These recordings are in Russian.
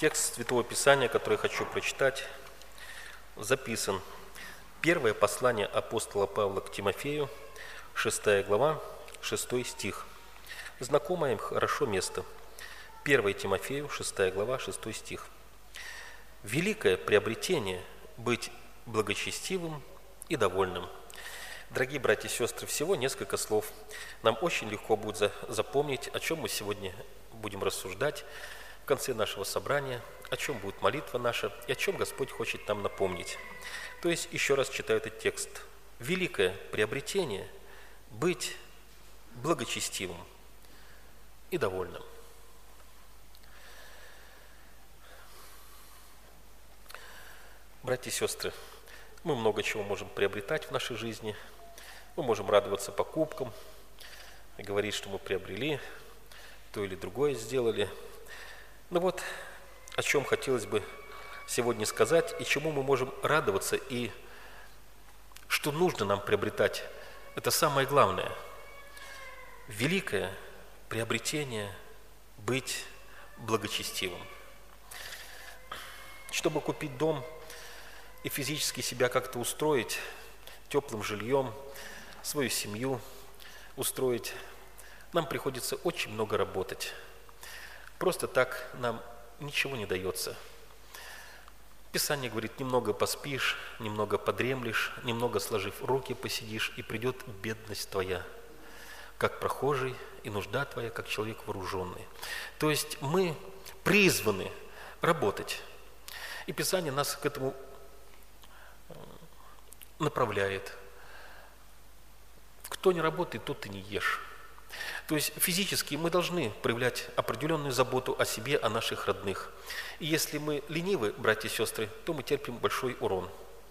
Текст Святого Писания, который я хочу прочитать, записан. Первое послание апостола Павла к Тимофею, 6 глава, 6 стих. Знакомое им хорошо место. 1 Тимофею, 6 глава, 6 стих. «Великое приобретение – быть благочестивым и довольным». Дорогие братья и сестры, всего несколько слов. Нам очень легко будет запомнить, о чем мы сегодня будем рассуждать в конце нашего собрания, о чем будет молитва наша и о чем Господь хочет нам напомнить. То есть, еще раз читаю этот текст. Великое приобретение – быть благочестивым и довольным. Братья и сестры, мы много чего можем приобретать в нашей жизни. Мы можем радоваться покупкам и говорить, что мы приобрели, то или другое сделали. Но вот о чем хотелось бы сегодня сказать, и чему мы можем радоваться, и что нужно нам приобретать. Это самое главное. Великое приобретение – быть благочестивым. Чтобы купить дом и физически себя как-то устроить, теплым жильем, свою семью устроить, нам приходится очень много работать. Просто так нам ничего не дается. Писание говорит, немного поспишь, немного подремлешь, немного сложив руки посидишь, и придет бедность твоя, как прохожий, и нужда твоя, как человек вооруженный. То есть мы призваны работать. И Писание нас к этому направляет. Кто не работает, тот и не ешь. То есть физически мы должны проявлять определенную заботу о себе, о наших родных. И если мы ленивы, братья и сестры, то мы терпим большой урон.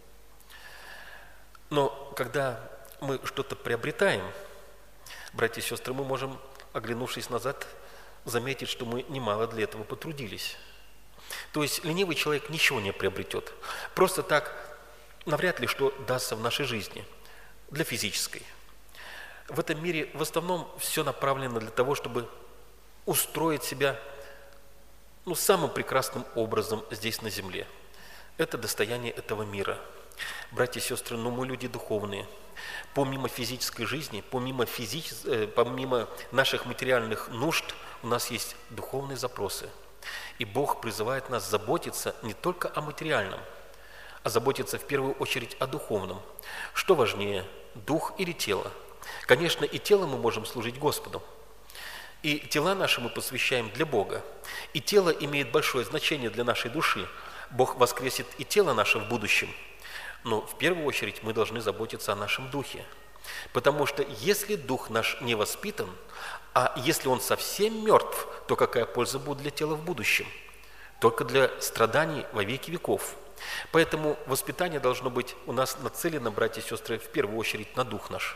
Но когда мы что-то приобретаем, братья и сестры, мы можем, оглянувшись назад, заметить, что мы немало для этого потрудились. То есть ленивый человек ничего не приобретет. Просто так навряд ли что дастся в нашей жизни для физической. В этом мире в основном все направлено для того, чтобы устроить себя самым прекрасным образом здесь на земле. Это достояние этого мира. Братья и сестры, мы люди духовные. Помимо физической жизни, помимо наших материальных нужд, у нас есть духовные запросы. И Бог призывает нас заботиться не только о материальном, а заботиться в первую очередь о духовном. Что важнее, дух или тело? Конечно, и телом мы можем служить Господу, и тела наши мы посвящаем для Бога, и тело имеет большое значение для нашей души. Бог воскресит и тело наше в будущем, но в первую очередь мы должны заботиться о нашем духе, потому что если дух наш не воспитан, а если он совсем мертв, то какая польза будет для тела в будущем? Только для страданий во веки веков. Поэтому воспитание должно быть у нас нацелено, братья и сестры, в первую очередь на дух наш.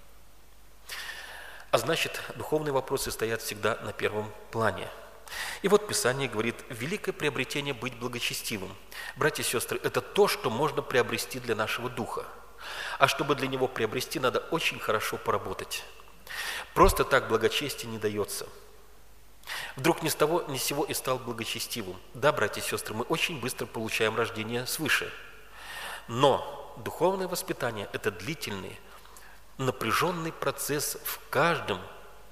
А значит, духовные вопросы стоят всегда на первом плане. И вот Писание говорит, великое приобретение быть благочестивым. Братья и сестры, это то, что можно приобрести для нашего духа. А чтобы для него приобрести, надо очень хорошо поработать. Просто так благочестие не дается. Вдруг ни с того, ни с сего и стал благочестивым. Да, братья и сестры, мы очень быстро получаем рождение свыше. Но духовное воспитание – это длительный, напряженный процесс в каждом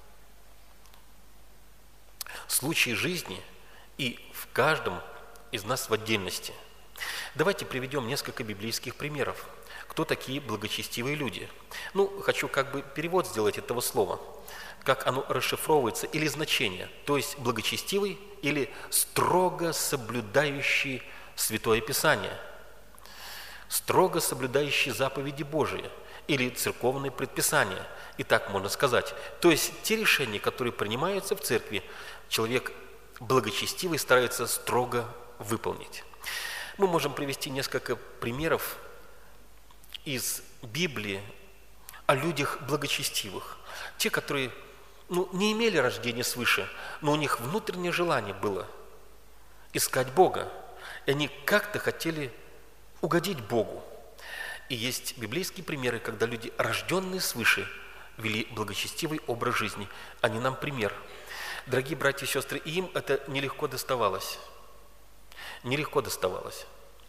случае жизни и в каждом из нас в отдельности. Давайте приведем несколько библейских примеров. Кто такие благочестивые люди? Хочу перевод сделать этого слова, как оно расшифровывается, или значение, то есть благочестивый или строго соблюдающий Святое Писание, строго соблюдающий заповеди Божии, или церковные предписания, и так можно сказать. То есть те решения, которые принимаются в церкви, человек благочестивый старается строго выполнить. Мы можем привести несколько примеров из Библии о людях благочестивых. Те, которые не имели рождения свыше, но у них внутреннее желание было искать Бога. И они как-то хотели угодить Богу. И есть библейские примеры, когда люди, рожденные свыше, вели благочестивый образ жизни. Они нам пример. Дорогие братья и сестры, и им это нелегко доставалось. нелегко доставалось.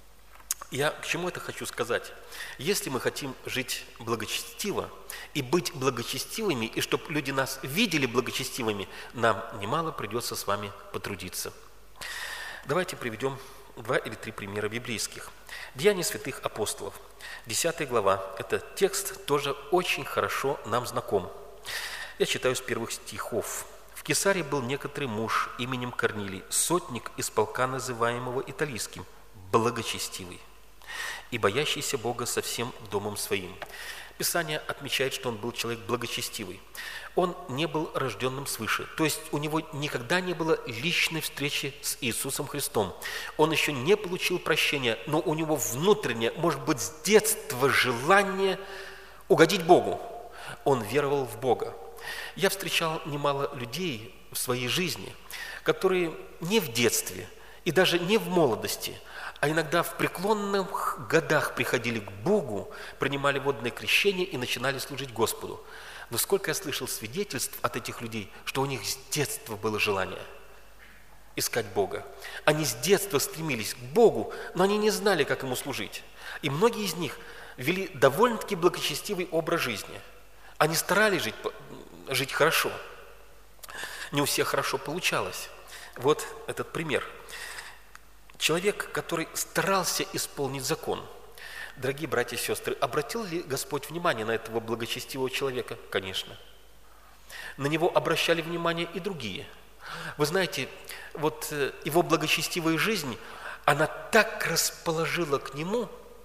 Я к чему это хочу сказать? Если мы хотим жить благочестиво и быть благочестивыми, и чтобы люди нас видели благочестивыми, нам немало придется с вами потрудиться. Давайте приведем 2 или 3 примера библейских. Деяния святых апостолов, 10 глава. Этот текст тоже очень хорошо нам знаком. Я читаю с первых стихов. «В Кесарии был некоторый муж именем Корнилий, сотник из полка, называемого Италийским, благочестивый и боящийся Бога со всем домом своим». Писание отмечает, что он был человек благочестивый. Он не был рожденным свыше, то есть у него никогда не было личной встречи с Иисусом Христом. Он еще не получил прощения, но у него внутреннее, может быть, с детства желание угодить Богу. Он веровал в Бога. Я встречал немало людей в своей жизни, которые не в детстве и даже не в молодости, а иногда в преклонных годах приходили к Богу, принимали водное крещение и начинали служить Господу. Но сколько я слышал свидетельств от этих людей, что у них с детства было желание искать Бога. Они с детства стремились к Богу, но они не знали, как Ему служить. И многие из них вели довольно-таки благочестивый образ жизни. Они старались жить хорошо. Не у всех хорошо получалось. Вот этот пример. Человек, который старался исполнить закон. Дорогие братья и сестры, обратил ли Господь внимание на этого благочестивого человека? Конечно. На него обращали внимание и другие. Вы знаете, вот его благочестивая жизнь, она так расположила к нему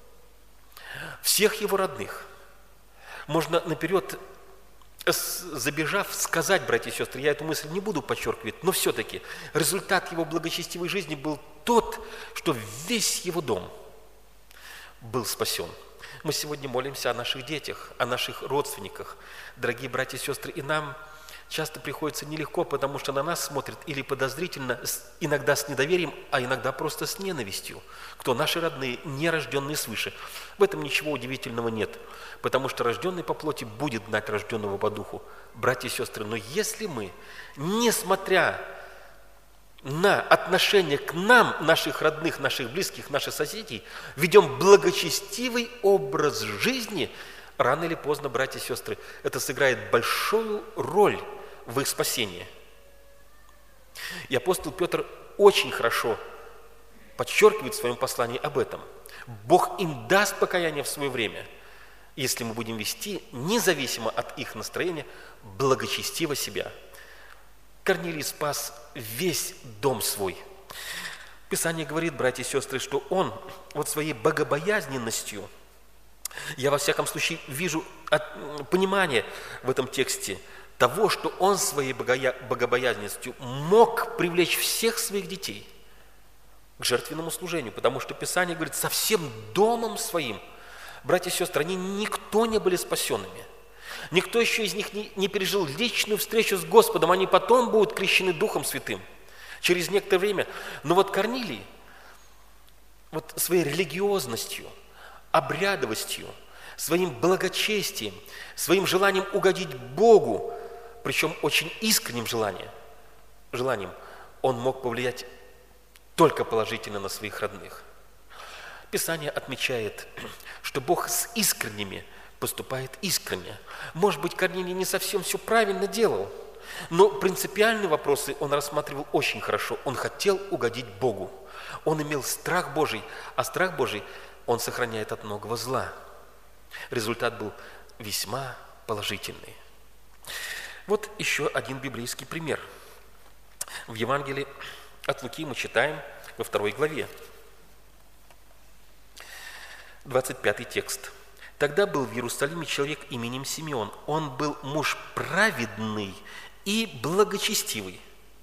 всех его родных. Можно наперед, забежав, сказать, братья и сестры, я эту мысль не буду подчеркивать, но все-таки результат его благочестивой жизни был тот, что весь его дом был спасен. Мы сегодня молимся о наших детях, о наших родственниках, дорогие братья и сестры, и нам часто приходится нелегко, потому что на нас смотрят или подозрительно, иногда с недоверием, а иногда просто с ненавистью, кто наши родные, не рожденные свыше. В этом ничего удивительного нет, потому что рожденный по плоти будет знать рожденного по духу. Братья и сестры, но если мы, несмотря на отношение к нам, наших родных, наших близких, наших соседей, ведем благочестивый образ жизни, рано или поздно, братья и сестры, это сыграет большую роль в их спасении. И апостол Петр очень хорошо подчеркивает в своем послании об этом. Бог им даст покаяние в свое время, если мы будем вести, независимо от их настроения, благочестиво себя. Корнилий спас весь дом свой. Писание говорит, братья и сестры, что он вот своей богобоязненностью, я во всяком случае вижу понимание в этом тексте того, что он своей богобоязненностью мог привлечь всех своих детей к жертвенному служению, потому что Писание говорит, со всем домом своим. Братья и сестры, они никто не были спасенными. Никто еще из них не пережил личную встречу с Господом, они потом будут крещены Духом Святым через некоторое время. Но вот Корнилий вот своей религиозностью, обрядовостью, своим благочестием, своим желанием угодить Богу, причем очень искренним желанием, он мог повлиять только положительно на своих родных. Писание отмечает, что Бог с искренними поступает искренне. Может быть, Корнилий не совсем все правильно делал, но принципиальные вопросы он рассматривал очень хорошо. Он хотел угодить Богу. Он имел страх Божий, а страх Божий он сохраняет от многого зла. Результат был весьма положительный. Вот еще один библейский пример. В Евангелии от Луки мы читаем во 2 главе, 25 текст. «Тогда был в Иерусалиме человек именем Симеон. Он был муж праведный и благочестивый».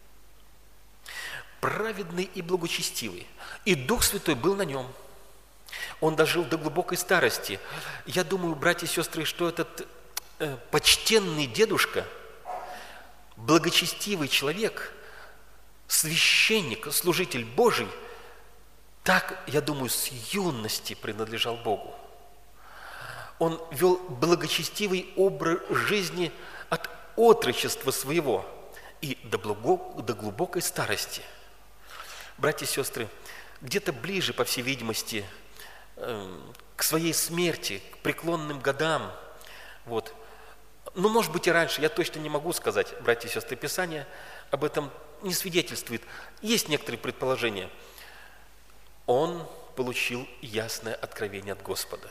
Праведный и благочестивый. И Дух Святой был на нем. Он дожил до глубокой старости. Я думаю, братья и сестры, что этот почтенный дедушка, благочестивый человек, священник, служитель Божий, так, я думаю, с юности принадлежал Богу. Он вел благочестивый образ жизни от отрочества своего и до глубокой старости. Братья и сестры, где-то ближе, по всей видимости, к своей смерти, к преклонным годам. Вот. Но, может быть, и раньше, я точно не могу сказать, братья и сестры, Писание об этом не свидетельствует. Есть некоторые предположения. Он получил ясное откровение от Господа.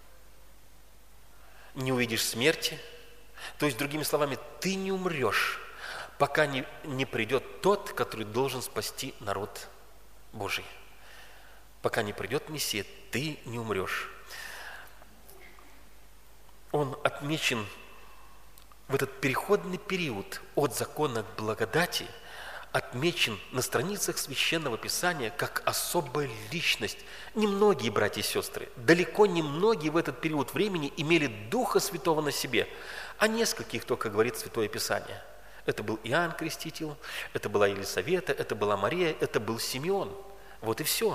Не увидишь смерти, то есть, другими словами, ты не умрешь, пока не придет тот, который должен спасти народ Божий. Пока не придет Мессия, ты не умрешь. Он отмечен в этот переходный период от закона к благодати, отмечен на страницах Священного Писания как особая личность. Немногие, братья и сестры, далеко не многие в этот период времени имели Духа Святого на себе. О нескольких только говорит Святое Писание. Это был Иоанн Креститель, это была Елисавета, это была Мария, это был Симеон. Вот и все.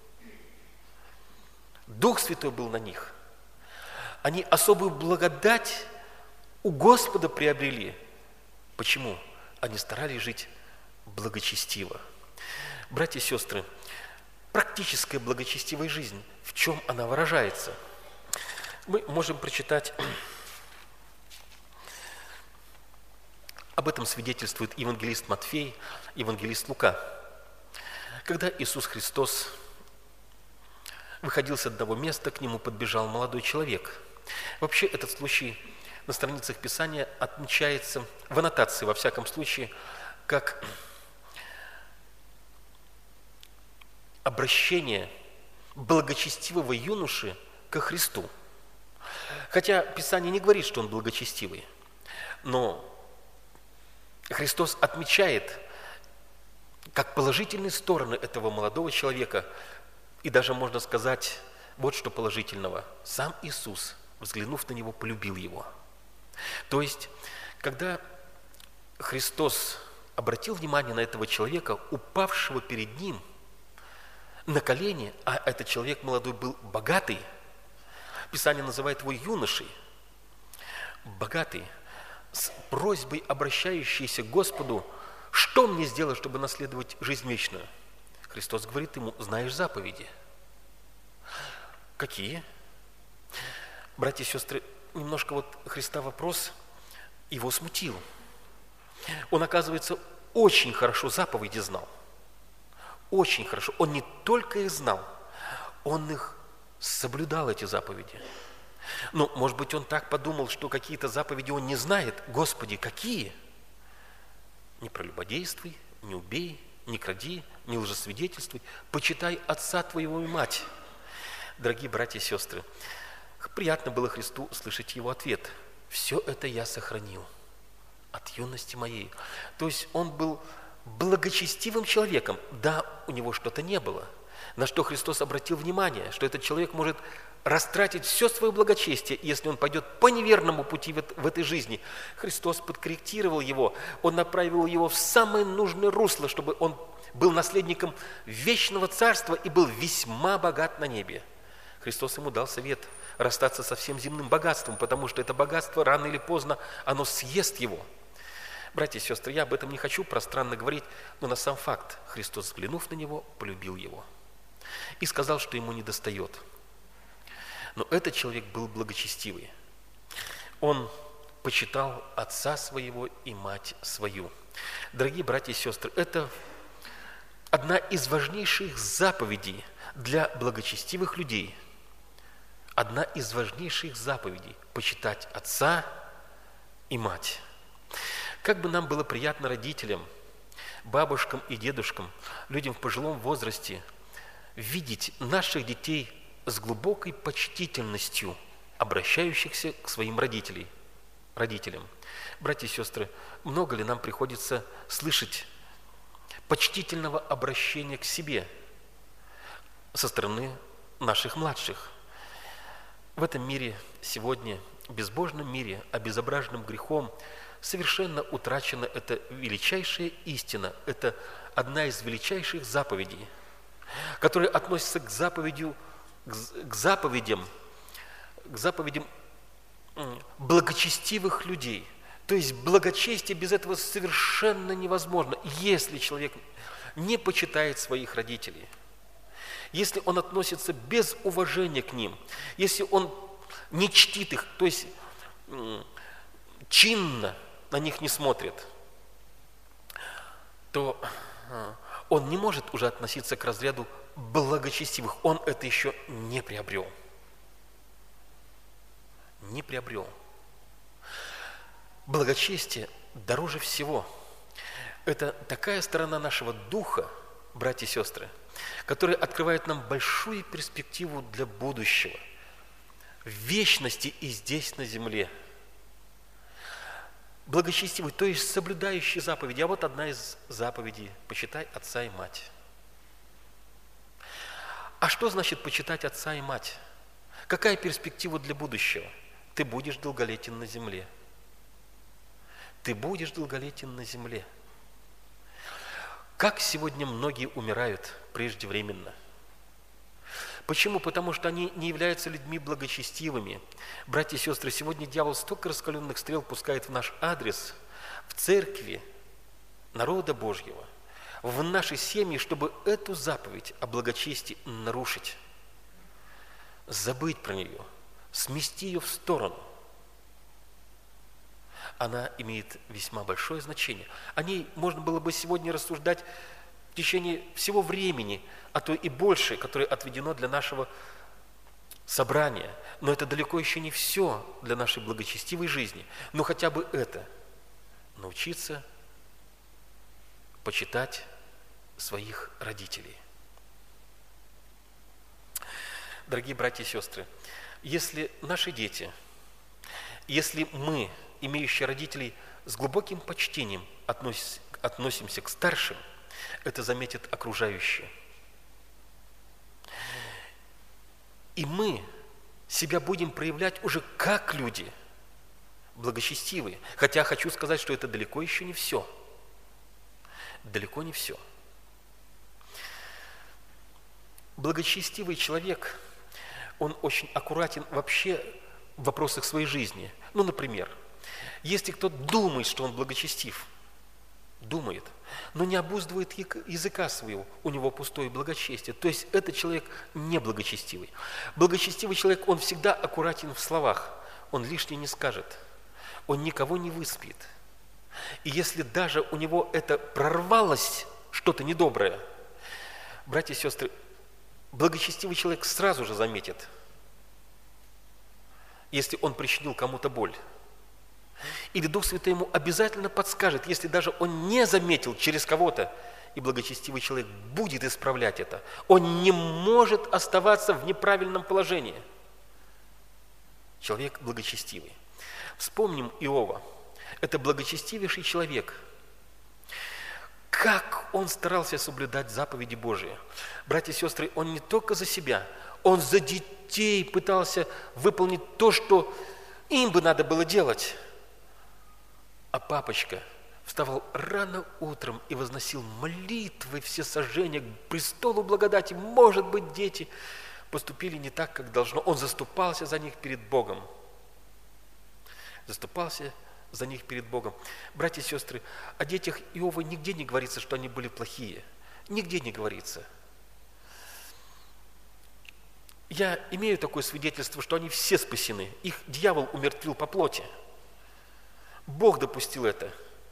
Дух Святой был на них. Они особую благодать у Господа приобрели. Почему? Они старались жить благочестиво. Братья и сестры, практическая благочестивая жизнь, в чем она выражается? Мы можем прочитать, об этом свидетельствует евангелист Матфей, евангелист Лука. Когда Иисус Христос выходил с одного места, к нему подбежал молодой человек. Вообще этот случай на страницах Писания отмечается в аннотации, во всяком случае, как обращение благочестивого юноши ко Христу. Хотя Писание не говорит, что он благочестивый, но Христос отмечает как положительные стороны этого молодого человека, и даже можно сказать вот что положительного. Сам Иисус, взглянув на него, полюбил его. То есть, когда Христос обратил внимание на этого человека, упавшего перед ним на колени, а этот человек молодой был богатый, Писание называет его юношей, богатый, с просьбой, обращающейся к Господу: что мне сделать, чтобы наследовать жизнь вечную? Христос говорит ему: знаешь заповеди. Какие? Братья и сестры, немножко вот Христа вопрос его смутил. Он, оказывается, очень хорошо заповеди знал. Очень хорошо. Он не только их знал, он их соблюдал, эти заповеди. Ну, может быть, он так подумал, что какие-то заповеди он не знает. Господи, какие? Не прелюбодействуй, не убей, не кради, не лжесвидетельствуй, почитай отца твоего и мать. Дорогие братья и сестры, приятно было Христу слышать его ответ: все это я сохранил от юности моей. То есть он был благочестивым человеком. Да, у него что-то не было, на что Христос обратил внимание, что этот человек может растратить все свое благочестие, если он пойдет по неверному пути в этой жизни. Христос подкорректировал его, он направил его в самое нужное русло, чтобы он был наследником вечного царства и был весьма богат на небе. Христос ему дал совет расстаться со всем земным богатством, потому что это богатство рано или поздно, оно съест его. Братья и сестры, я об этом не хочу пространно говорить, но на сам факт: Христос, взглянув на него, полюбил его и сказал, что ему недостает. Но этот человек был благочестивый. Он почитал отца своего и мать свою. Дорогие братья и сестры, это одна из важнейших заповедей для благочестивых людей. Одна из важнейших заповедей – почитать отца и мать. Как бы нам было приятно родителям, бабушкам и дедушкам, людям в пожилом возрасте видеть наших детей с глубокой почтительностью, обращающихся к своим родителям. Братья и сестры, много ли нам приходится слышать почтительного обращения к себе со стороны наших младших? В этом мире сегодня, безбожном мире, обезображенном грехом, совершенно утрачена эта величайшая истина. Это одна из величайших заповедей, которая относится к заповедям благочестивых людей. То есть благочестие без этого совершенно невозможно, если человек не почитает своих родителей. если он относится без уважения к ним, если он не чтит их, то есть чинно на них не смотрит, то он не может уже относиться к разряду благочестивых. Он это еще не приобрел. Не приобрел. Благочестие дороже всего. Это такая сторона нашего духа, братья и сестры, которая открывает нам большую перспективу для будущего, в вечности и здесь на земле. Благочестивый, то есть соблюдающий заповеди. А вот одна из заповедей – почитай отца и мать. А что значит почитать отца и мать? Какая перспектива для будущего? Ты будешь долголетен на земле. Ты будешь долголетен на земле. Как сегодня многие умирают преждевременно? Почему? Потому что они не являются людьми благочестивыми. Братья и сестры, сегодня дьявол столько раскаленных стрел пускает в наш адрес, в церкви народа Божьего, в наши семьи, чтобы эту заповедь о благочестии нарушить, забыть про нее, смести ее в сторону. Она имеет весьма большое значение. О ней можно было бы сегодня рассуждать в течение всего времени, а то и больше, которое отведено для нашего собрания. Но это далеко еще не все для нашей благочестивой жизни. Но хотя бы это – научиться почитать своих родителей. Дорогие братья и сестры, если наши дети, если мы, имеющие родителей, с глубоким почтением относимся к старшим, это заметят окружающие. И мы себя будем проявлять уже как люди, благочестивые. Хотя хочу сказать, что это далеко еще не все. Далеко не все. Благочестивый человек, он очень аккуратен вообще в вопросах своей жизни. Ну, например, если кто думает, что он благочестив, думает, но не обуздывает языка своего, у него пустое благочестие. То есть этот человек не благочестивый. Благочестивый человек, он всегда аккуратен в словах, он лишнее не скажет, он никого не выспит. И если даже у него это прорвалось, что-то недоброе, братья и сестры, благочестивый человек сразу же заметит, если он причинил кому-то боль. Или Дух Святой ему обязательно подскажет, если даже он не заметил через кого-то, и благочестивый человек будет исправлять это. Он не может оставаться в неправильном положении. Человек благочестивый. Вспомним Иова. Это благочестивейший человек. Как он старался соблюдать заповеди Божии. Братья и сестры, он не только за себя, он за детей пытался выполнить то, что им бы надо было делать. А папочка вставал рано утром и возносил молитвы всесожжения к престолу благодати. Может быть, дети поступили не так, как должно. Он заступался за них перед Богом. Заступался за них перед Богом. Братья и сестры, о детях Иова нигде не говорится, что они были плохие. Нигде не говорится. Я имею такое свидетельство, что они все спасены. Их дьявол умертвил по плоти. Бог допустил это.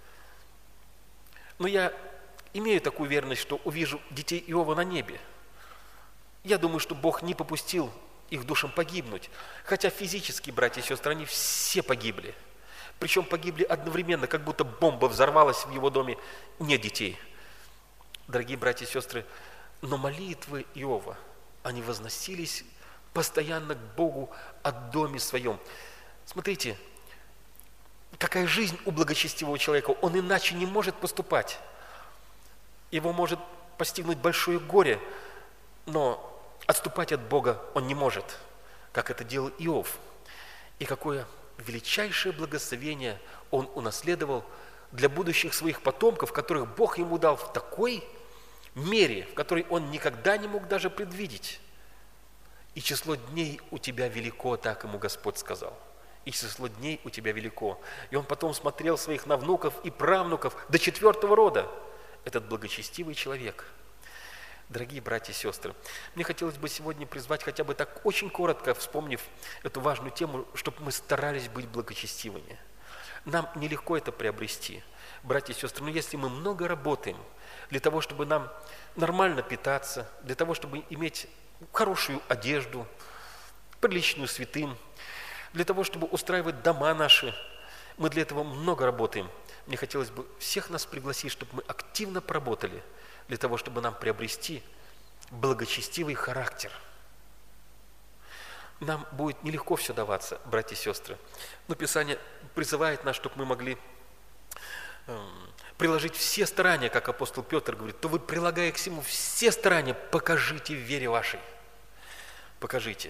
Но я имею такую уверенность, что увижу детей Иова на небе. Я думаю, что Бог не попустил их душам погибнуть. Хотя физически, братья и сестры, они все погибли. Причем погибли одновременно, как будто бомба взорвалась в его доме. Нет детей. Дорогие братья и сестры, но молитвы Иова, они возносились постоянно к Богу о доме своем. Смотрите, какая жизнь у благочестивого человека. Он иначе не может поступать. Его может постигнуть большое горе, но отступать от Бога он не может, как это делал Иов. И какое величайшее благословение он унаследовал для будущих своих потомков, которых Бог ему дал в такой мере, в которой он никогда не мог даже предвидеть. И число дней у тебя велико, так ему Господь сказал. И число дней у тебя велико. И он потом смотрел своих навнуков и правнуков до 4-го рода. Этот благочестивый человек. Дорогие братья и сестры, мне хотелось бы сегодня призвать хотя бы так очень коротко, вспомнив эту важную тему, чтобы мы старались быть благочестивыми. Нам нелегко это приобрести, братья и сестры, но если мы много работаем для того, чтобы нам нормально питаться, для того, чтобы иметь хорошую одежду, приличную святым, для того, чтобы устраивать дома наши, мы для этого много работаем. Мне хотелось бы всех нас пригласить, чтобы мы активно поработали для того, чтобы нам приобрести благочестивый характер. Нам будет нелегко все даваться, братья и сестры, но Писание призывает нас, чтобы мы могли приложить все старания, как апостол Петр говорит, то вы, прилагая к всему все старания, покажите в вере вашей. Покажите.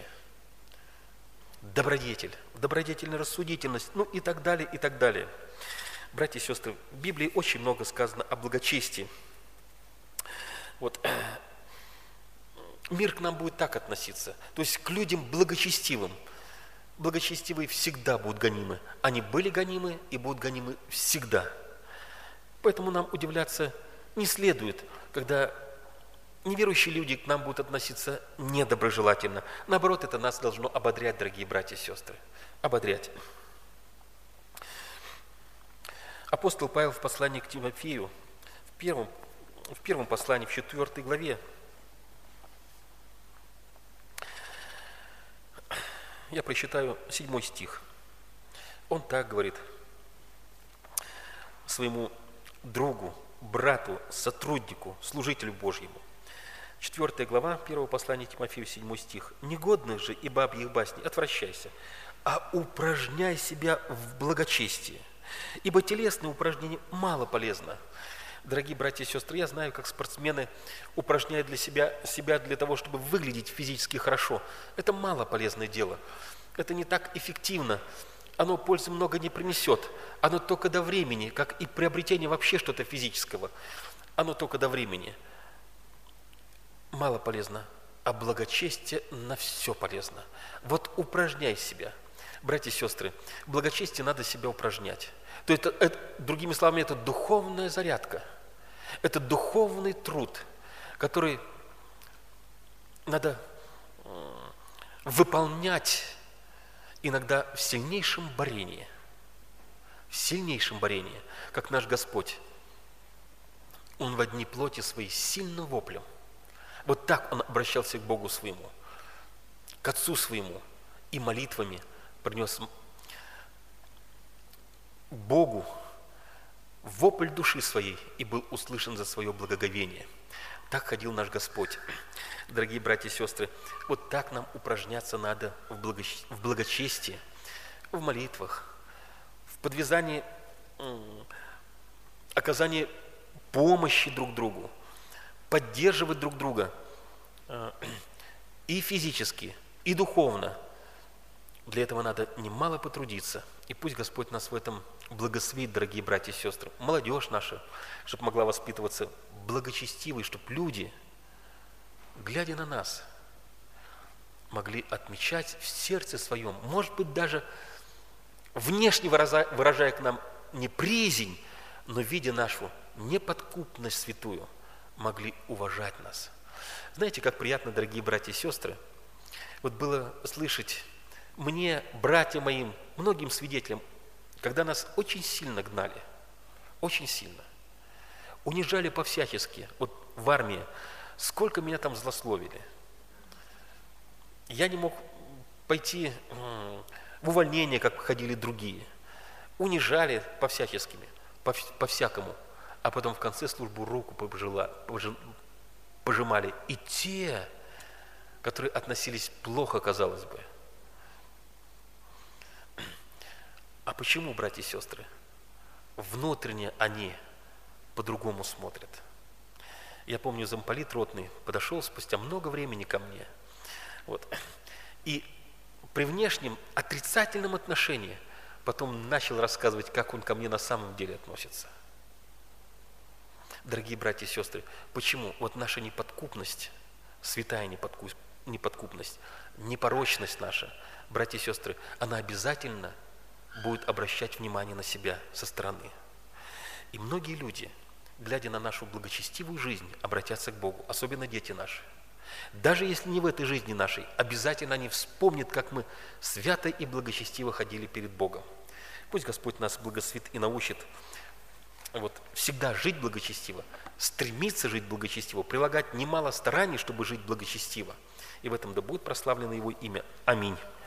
Добродетельная рассудительность, ну и так далее, и так далее. Братья и сестры, в Библии очень много сказано о благочестии. Вот. Мир к нам будет так относиться, то есть к людям благочестивым. Благочестивые всегда будут гонимы. Они были гонимы и будут гонимы всегда. Поэтому нам удивляться не следует, когда неверующие люди к нам будут относиться недоброжелательно. Наоборот, это нас должно ободрять, дорогие братья и сестры. Ободрять. Апостол Павел в послании к Тимофею, в первом послании, в 4 главе, я прочитаю 7 стих. Он так говорит своему другу, брату, сотруднику, служителю Божьему. 4 глава 1 послания Тимофею, 7 стих. «Негодных же и бабьих басней отвращайся, а упражняй себя в благочестии, ибо телесное упражнение мало полезно». Дорогие братья и сестры, я знаю, как спортсмены упражняют для себя для того, чтобы выглядеть физически хорошо. Это мало полезное дело. Это не так эффективно. Оно пользы много не принесет. Оно только до времени, как и приобретение вообще что-то физического. Оно только до времени. Мало полезно, а благочестие на все полезно. Вот упражняй себя. Братья и сестры, в благочестии надо себя упражнять. То есть, другими словами, это духовная зарядка. Это духовный труд, который надо выполнять иногда в сильнейшем борении. В сильнейшем борении, как наш Господь. Он во дни плоти своей сильным воплем. Вот так он обращался к Богу своему, к Отцу своему, и молитвами принес Богу вопль души своей и был услышан за свое благоговение. Так ходил наш Господь. Дорогие братья и сестры, вот так нам упражняться надо в благочестии, в молитвах, в подвязании, оказании помощи друг другу, поддерживать друг друга и физически, и духовно. Для этого надо немало потрудиться. И пусть Господь нас в этом благословит, дорогие братья и сестры. Молодежь наша, чтобы могла воспитываться благочестивой, чтобы люди, глядя на нас, могли отмечать в сердце своем, может быть, даже внешне выражая к нам не приязнь, но видя нашу неподкупность святую, могли уважать нас. Знаете, как приятно, дорогие братья и сестры, вот было слышать мне, братьям моим, многим свидетелям, когда нас очень сильно гнали, очень сильно, унижали по-всячески. Вот в армии, сколько меня там злословили. Я не мог пойти в увольнение, как ходили другие. Унижали по-всяческими, по-всякому. А потом в конце службы руку пожимали. И те, которые относились плохо, казалось бы. А почему, братья и сестры? Внутренне они по-другому смотрят. Я помню, замполит ротный подошел спустя много времени ко мне. Вот. И при внешнем отрицательном отношении потом начал рассказывать, как он ко мне на самом деле относится. Дорогие братья и сестры, почему? Вот наша неподкупность, святая неподкупность, непорочность наша, братья и сестры, она обязательно будет обращать внимание на себя со стороны. И многие люди, глядя на нашу благочестивую жизнь, обратятся к Богу, особенно дети наши. Даже если не в этой жизни нашей, обязательно они вспомнят, как мы свято и благочестиво ходили перед Богом. Пусть Господь нас благословит и научит всегда жить благочестиво, стремиться жить благочестиво, прилагать немало стараний, чтобы жить благочестиво. И в этом да будет прославлено Его имя. Аминь.